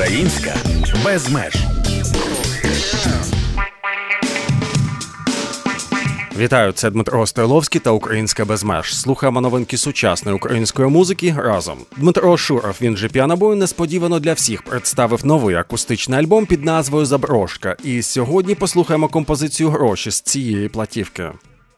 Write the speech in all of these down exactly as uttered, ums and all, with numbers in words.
Українська без меж. Вітаю, це Дмитро Стойловський та Українська без меж. Слухаємо новинки сучасної української музики разом. Дмитро Шуров, він же Піанобой, несподівано для всіх представив новий акустичний альбом під назвою «Заброшка». І сьогодні послухаємо композицію «Гроші» з цієї платівки.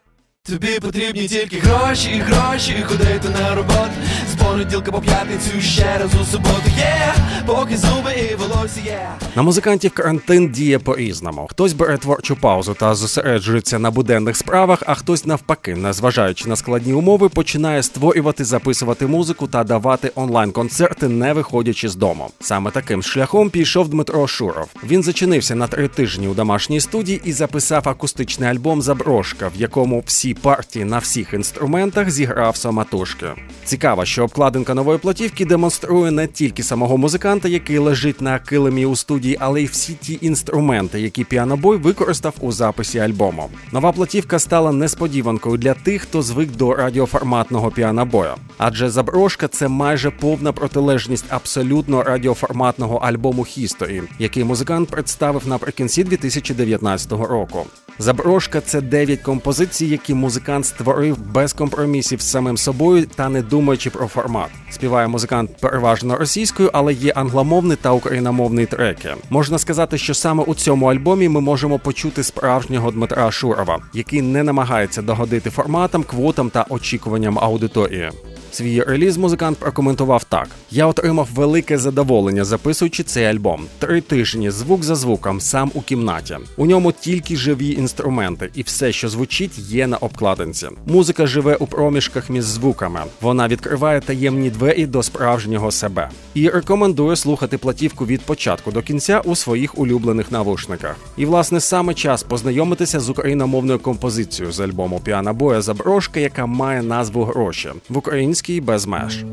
Тобі потрібні тільки гроші, гроші, ходити на роботу з понеділка по п'ятницю, ще раз у суботу, є, yeah, поки зуби і волосся є. Yeah. На музикантів карантин діє по-різному. Хтось бере творчу паузу та зосереджується на буденних справах, а хтось навпаки, незважаючи на складні умови, починає створювати, записувати музику та давати онлайн-концерти, не виходячи з дому. Саме таким шляхом пішов Дмитро Шуров. Він зачинився на три тижні у домашній студії і записав акустичний альбом «Заброшка», в якому всі партії на всіх інструментах зіграв самотужки. Цікаво, що обкладинка нової платівки демонструє не тільки самого музиканта, який лежить на килимі у студії, але й всі ті інструменти, які Піанобой використав у записі альбому. Нова платівка стала несподіванкою для тих, хто звик до радіоформатного Піанобоя. Адже «Заброшка» – це майже повна протилежність абсолютно радіоформатного альбому «History», який музикант представив наприкінці дві тисячі дев'ятнадцятого року. «Заброшка» – це дев'ять композицій, які музикант створив без компромісів з самим собою та не думаючи про формат. Співає музикант переважно російською, але є англомовні та україномовні треки. Можна сказати, що саме у цьому альбомі ми можемо почути справжнього Дмитра Шурова, який не намагається догодити форматам, квотам та очікуванням аудиторії. Свій реліз музикант прокоментував так. «Я отримав велике задоволення, записуючи цей альбом. Три тижні, звук за звуком, сам у кімнаті. У ньому тільки живі інструменти, і все, що звучить, є на обкладинці. Музика живе у проміжках між звуками. Вона відкриває таємні двері до справжнього себе». І рекомендує слухати платівку від початку до кінця у своїх улюблених навушниках. І, власне, саме час познайомитися з україномовною композицією з альбому Піанобоя «Заброшка», яка має назву «Гроші». В українській без меж.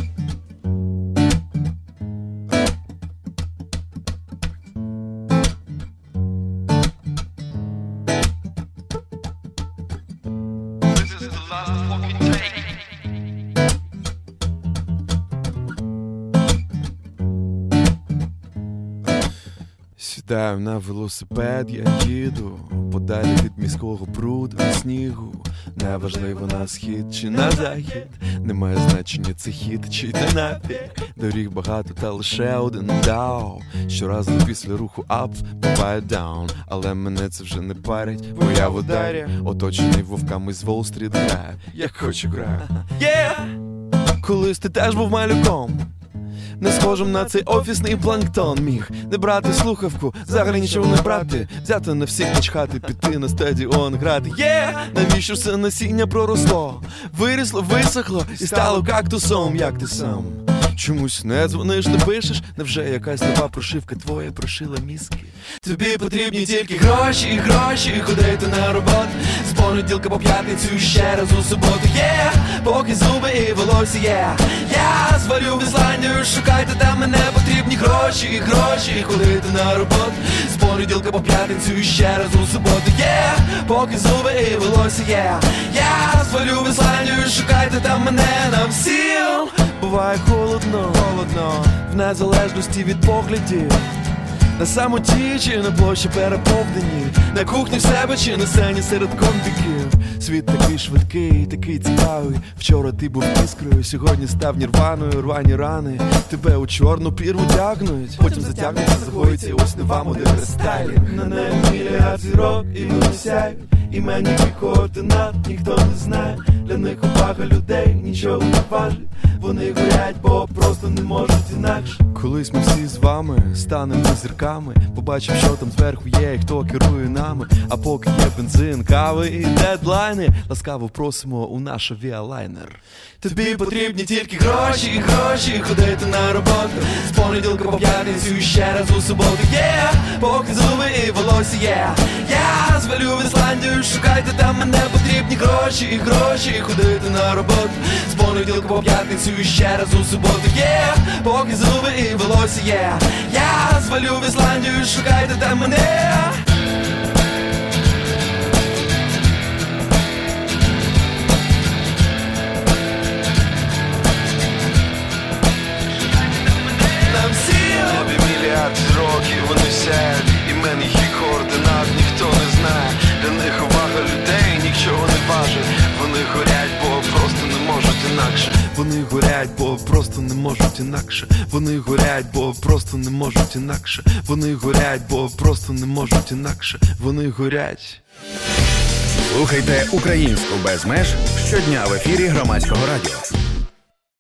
Сідаю на велосипед, я їду подалі від міського бруду і снігу. Неважливо, на схід чи на захід, немає значення, це хід чи йде напік. Доріг багато, та лише один даун. Щоразу після руху ап буває даун. Але мене це вже не парить, бо я в ударі, оточений вовками з Волл-стріт граю, як хочу граю. Yeah! Колись ти теж був малюком, не схожим на цей офісний планктон. Міг не брати слухавку, взагалі нічого не брати, взяти на всіх начхати, піти на стадіон грати. Є, yeah! Навіщо все насіння проросло, вирісло, висохло і стало кактусом, як ти сам. Чомусь не дзвониш, не пишеш, невже якась нова прошивка твоя прошила мізки? Тобі потрібні тільки гроші, гроші, ходити на роботу з понеділка по п'ятницю, ще раз у суботу, є, yeah, поки зуби і волосся є. Yeah. Я звалю в Ісландію, шукайте там мене, потрібні гроші, гроші, ходити на роботу з понеділка по п'ятницю, ще раз у суботу, є, yeah, поки зуби і волосся є. Yeah. Я звалю в Ісландію, шукайте там мене, нам всім буває холодно, холодно, в незалежності від поглядів. На самоті чи на площі переповнені, на кухні в себе чи на сцені серед комбіків. Світ такий швидкий, такий цікавий. Вчора ти був іскрою, сьогодні став нірваною. Рвані рани, тебе у чорну пірву тягнуть, потім затягнуться, загоїться, і ось не вам один рестайлінг. На небі мільярд зірок і вони сяють, іменники координат ніхто не знає. Для них увага людей нічого не важить, вони горять, бо просто не можуть інакше. Колись ми всі з вами станемо зірками, побачив, що там зверху є і хто керує нами. А поки є бензин, кави і дедлайни, ласкаво просимо у наш авіалайнер. Тобі потрібні тільки гроші, гроші, ходити на роботу з понеділка по п'ятницю, ще раз у суботу, є, yeah, поки зуби і волосся є. Yeah. Я звалю в Ісландію, шукайте там мене, потрібні гроші, гроші, ходити на роботу з понеділка по п'ятницю, ще раз у суботу, є, yeah, поки зуби і волосся є. Yeah. Я звалю в Ісландію, шукайте там мене. інакше. Вони горять, бо просто не можуть інакше. Вони горять, бо просто не можуть інакше. Вони горять, бо просто не можуть інакше. Вони горять. Слухайте українську без меж щодня в ефірі Громадського радіо.